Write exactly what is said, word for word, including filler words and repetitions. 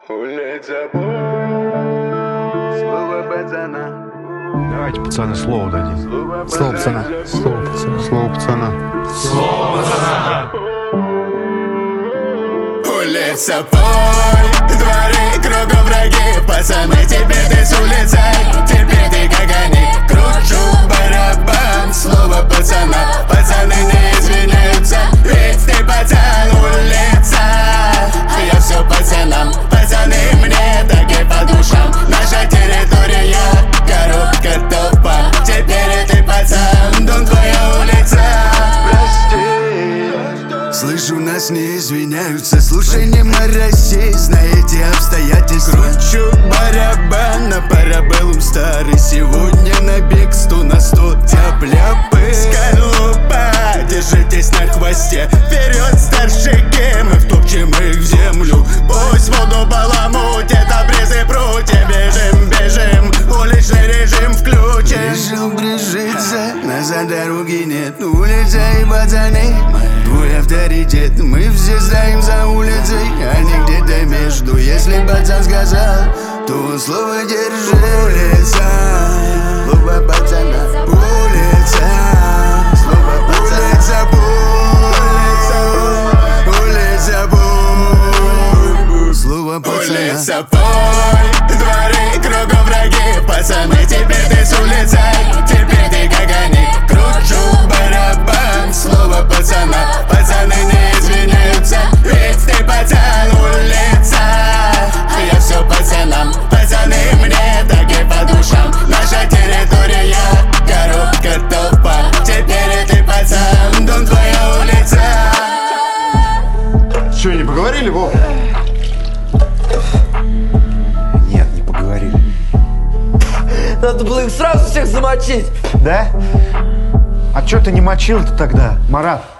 Улица слово пацана. Давайте, пацаны, слово дадим. Слово пацана. Слово пацана. Слово пацана. Слово пацана. Улица, поле, дворы, кругом враги. Пацаны, теперь ты с улицы, теперь ты как они. Кручу барабан, слово пацана. Пацаны не извиняются, ведь ты пацан. Улица, я все пацанам. Пацаны мне так и по душам. Наша территория, коробка топа. Теперь ты пацан, дом твоя улица. Слышу, нас не извиняются. Слушай, не мороси, знаете обстоятельства. Кручу барабан на парабеллум старый. Сегодня на бег сто на сто тяп-ляпы. Скорлупа, держитесь на хвосте. Вперед, старшики, мы втопчем их в землю. Пусть воду баламутит, обрезы прутья. Бежим, бежим, уличный режим включен. Решил брежиться, назад дороги нет. Улица и пацаны, твой авторитет. Мы все стоим за улицей, а не где-то между. Если пацан сказал, то он слово держит. Улица, слово пацана. Улица, слово пацана. Улица, улица, слово пацана. Улица, поле, дворы, кругом враги. Пацаны, теперь ты с улицы, теперь ты как они. Кручу барабан, слово пацана. Пацаны не извиняются, ведь ты пацан. Улица, я все пацанам. Пацаны мне так и по душам. Наша территория, коробка топа. Теперь ты пацан, дом твоя улица. Че, не поговорили, Вов? Нет, не поговорили. Надо было их сразу всех замочить. Да? А чё ты не мочил-то тогда, Марат?